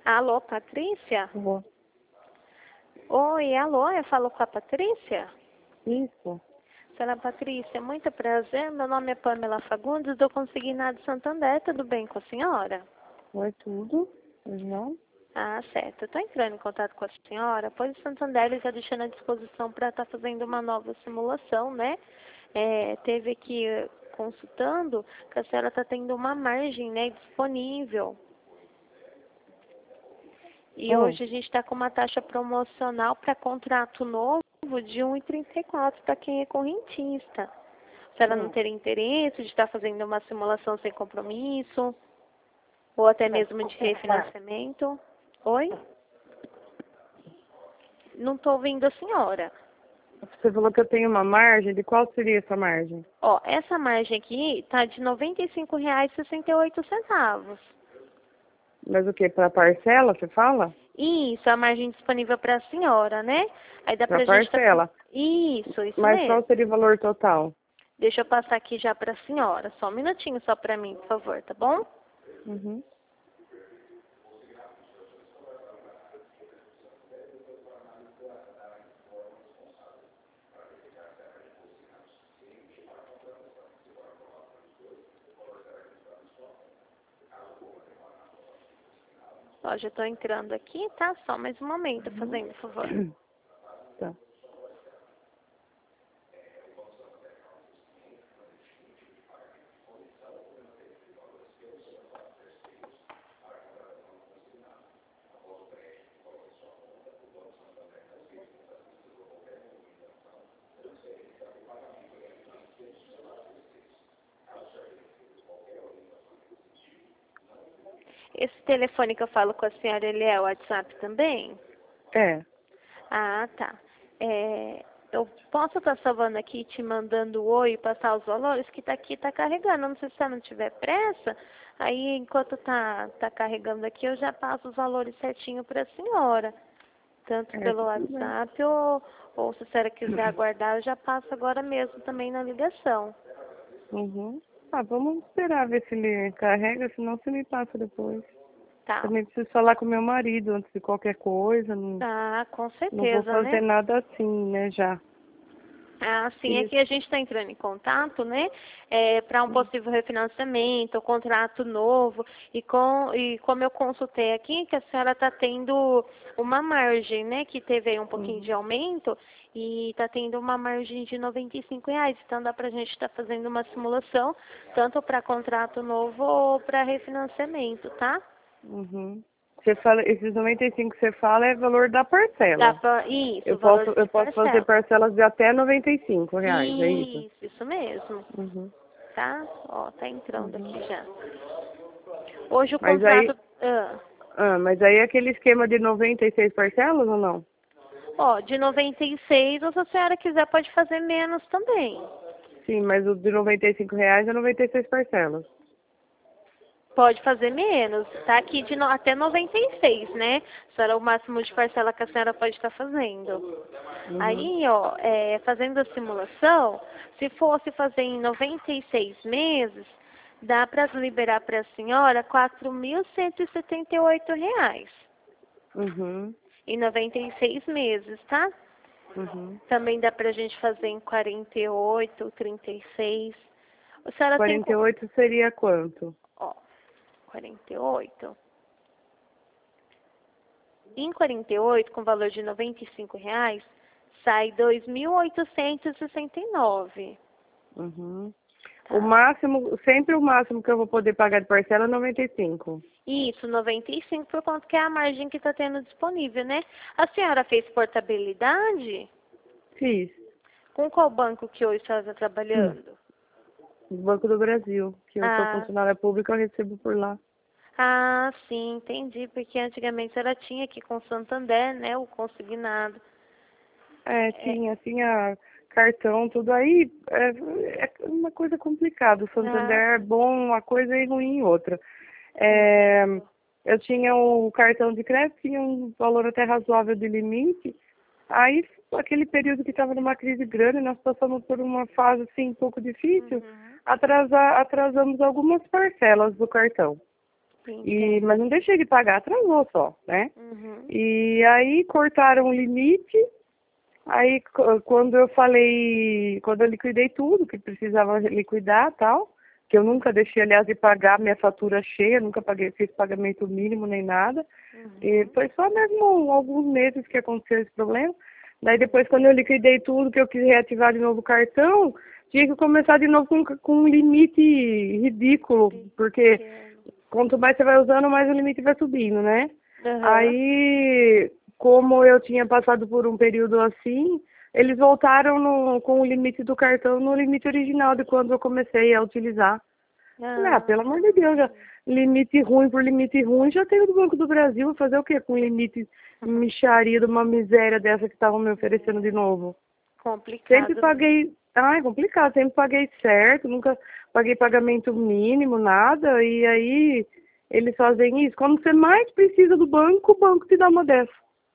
Alô, Patrícia? Vou. Oi, alô, eu falo com a Patrícia? Isso. Senhora Patrícia, muito prazer. Meu nome é Pamela Fagundes, do Consignado Santander. Tudo bem com a senhora? Oi, tudo? Pois não? Ah, certo. Estou entrando em contato com a senhora, pois o Santander está deixando à disposição para estar fazendo uma nova simulação, né? Teve aqui consultando que a senhora está tendo uma margem, né, disponível. E Oh, hoje a gente está com uma taxa promocional para contrato novo de 1,34 para quem é correntista. A senhora não teria interesse de estar fazendo uma simulação sem compromisso? Ou até mesmo de refinanciamento? Oi? Não estou ouvindo a senhora. você falou que eu tenho uma margem. De qual seria essa margem? Ó, essa margem aqui está de R$ 95,68. Mas o que? Para parcela, você fala? Isso, a margem disponível para a senhora, né? Aí dá Para pra gente tá... parcela. Isso Mas mesmo. qual seria o valor total? Deixa eu passar aqui já para a senhora. Só um minutinho só para mim, por favor, tá bom? Uhum. Ó, já estou entrando aqui, tá? Só mais um momento, fazendo, por favor. Tá. Esse telefone que eu falo com a senhora, ele é o WhatsApp também? É. Ah, tá. Eu posso estar salvando aqui, te mandando o oi e passar os valores, que tá aqui, tá carregando. Não sei se você não tiver pressa, aí enquanto tá carregando aqui, eu já passo os valores certinho para a senhora. Tanto É, pelo tudo bem. WhatsApp ou se a senhora quiser aguardar, eu já passo agora mesmo também na ligação. Uhum. Ah, vamos esperar ver se ele carrega, senão você me passa depois. Tá. Também preciso falar com meu marido antes de qualquer coisa. Ah, com Não vou certeza, fazer né? nada assim, né, já. Ah, sim, é Isso. que a gente está entrando em contato, né, para um possível refinanciamento, contrato novo, e como eu consultei aqui, que a senhora está tendo uma margem, né, que teve aí um pouquinho de Uhum. aumento, e está tendo uma margem de R$ 95, então dá para a gente estar fazendo uma simulação, tanto para contrato novo ou para refinanciamento, tá? Uhum. Você fala, esses 95 que você fala é valor da Dá parcela. pra, isso, Eu o valor posso, de eu posso fazer parcela. parcelas de até R$ 95, é isso? Isso mesmo. Uhum. Tá? Ó, tá entrando Uhum. aqui já. Hoje o Mas aí, contrato. mas aí é aquele esquema de 96 parcelas ou não? Ó, de 96, ou se a senhora quiser, pode fazer menos também. Sim, mas o de R$ 95 é 96 parcelas. Pode fazer menos. Tá aqui até 96, né? Isso era o máximo de parcela que a senhora pode estar fazendo. Uhum. Aí, ó, fazendo a simulação, se fosse fazer em 96 meses, dá para liberar para a senhora R$ 4.178 Uhum. em 96 meses, tá? Uhum. Também dá pra gente fazer em 48, 36. A senhora tem, 48 seria quanto? ó, 48. Em 48, com valor de R$ 95, sai 2.869, Uhum. O tá? máximo, sempre o máximo que eu vou poder pagar de parcela é 95. Isso, 95 por conta que é a margem que está tendo disponível, né? A senhora fez portabilidade? Fiz. Com qual banco que hoje a senhora está trabalhando? No Banco do Brasil, que eu sou Ah, funcionária pública, eu recebo por lá. ah, sim, entendi, porque antigamente ela tinha aqui com o Santander, né, o consignado. É, É, tinha cartão, tudo aí. É uma coisa complicada. O Santander ah, é bom uma coisa e ruim outra. É, entendo. eu tinha o cartão de crédito, tinha um valor até razoável de limite. Aí, aquele período que estava numa crise grande, nós passamos por uma fase assim um pouco difícil, Uhum. atrasamos algumas parcelas do cartão. Mas não deixei de pagar, atrasou só, né? Uhum. E aí cortaram o limite. Aí quando eu liquidei tudo que precisava liquidar tal, que eu nunca deixei, aliás, de pagar minha fatura cheia, nunca fiz pagamento mínimo nem nada. Uhum. E foi só mesmo alguns meses que aconteceu esse problema. Daí depois, quando eu liquidei tudo, que eu quis reativar de novo o cartão, tinha que começar de novo com um limite ridículo, porque quanto mais você vai usando, mais o limite vai subindo, né? Uhum. Aí, como eu tinha passado por um período assim, eles voltaram com o limite do cartão no limite original de quando eu comecei a utilizar. Pelo amor de Deus, já, limite ruim por limite ruim, já tenho do Banco do Brasil, vou fazer o quê com limite mixaria de uma miséria dessa que estavam me oferecendo de novo? Complicado. Sempre paguei, é complicado, sempre paguei certo, nunca paguei pagamento mínimo, nada, e aí eles fazem isso. Quando você mais precisa do banco, o banco te dá uma dessa.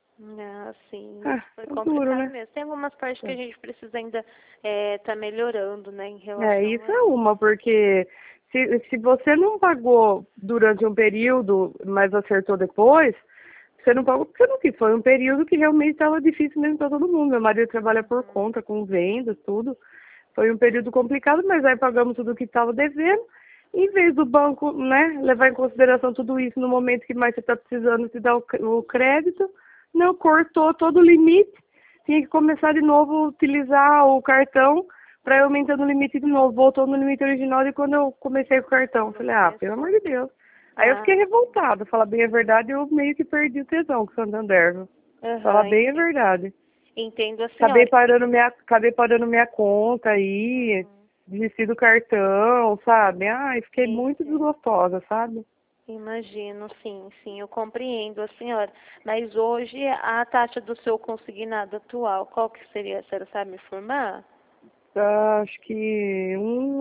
Sim, foi duro, complicado né? mesmo. Tem algumas partes que a gente precisa ainda tá melhorando, né, em relação Isso é uma, porque se você não pagou durante um período, mas acertou depois, você não pagou porque você não quis. Foi um período que realmente estava difícil mesmo para todo mundo. Meu marido trabalha por conta, com vendas, tudo. Foi um período complicado, mas aí pagamos tudo o que estava devendo. Em vez do banco, né, levar em consideração tudo isso no momento que mais você está precisando te dar o crédito, não, cortou todo o limite. Tinha que começar de novo a utilizar o cartão para ir aumentando o limite de novo. Voltou no limite original de quando eu comecei com o cartão. Falei, pelo amor de Deus. Aí eu fiquei revoltada. Falar bem a verdade, eu meio que perdi o tesão com o Santander. Falar bem a verdade. Entendo assim. Acabei parando minha conta aí, desci do cartão, sabe? Fiquei muito desgostosa, sabe? Imagino, sim, eu compreendo a senhora. Mas hoje a taxa do seu consignado atual, qual que seria? A senhora sabe me informar? Acho que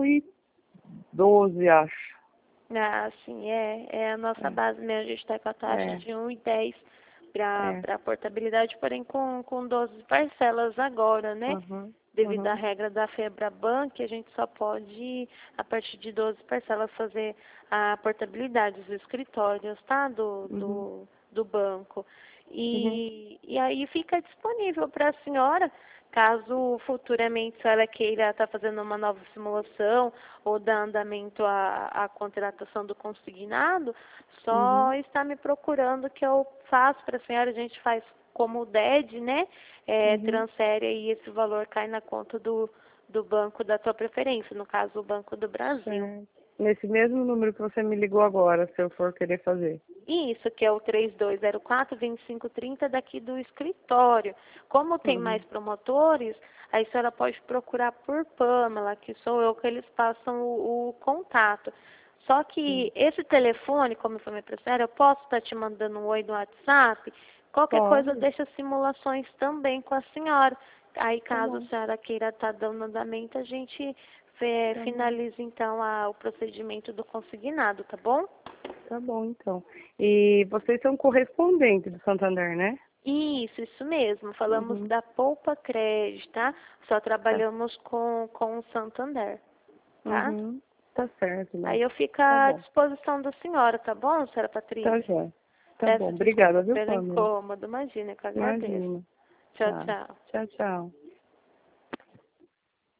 1,12, acho. Sim, é a nossa base mesmo. A gente está com a taxa de 1,10 para portabilidade, porém com 12 parcelas agora, né? Devido à regra da FEBRABAN, que a gente só pode, a partir de 12 parcelas, fazer a portabilidade dos escritórios, tá? Do banco. E aí fica disponível para a senhora, caso futuramente a senhora queira estar fazendo uma nova simulação ou dar andamento à contratação do consignado, só está me procurando que eu faço para a senhora, a gente faz como o DED, né? Transfere aí esse valor, cai na conta do banco da tua preferência, no caso o Banco do Brasil. Nesse mesmo número que você me ligou agora, se eu for querer fazer. Isso, que é o 3204-2530 daqui do escritório. Como tem mais promotores, aí a senhora pode procurar por Pamela, que sou eu, que eles passam o contato. Só que esse telefone, como foi me prestar, eu posso estar te mandando um oi no WhatsApp. Qualquer coisa, deixa simulações também com a senhora. Aí, caso a senhora queira estar dando andamento, a gente finaliza, então, o procedimento do consignado, tá bom? Tá bom, então. E vocês são correspondentes do Santander, né? Isso mesmo. Falamos da Poupa Crédito, tá? Só trabalhamos com o Santander, tá? Tá certo, né? Aí eu fico à disposição da senhora, tá bom, senhora Patrícia? Tá jóia. Tá bom. Obrigada, viu, Pelo Pamela? incômodo, imagina, que eu agradeço. Imagina. Tchau, tchau. Tchau, tchau.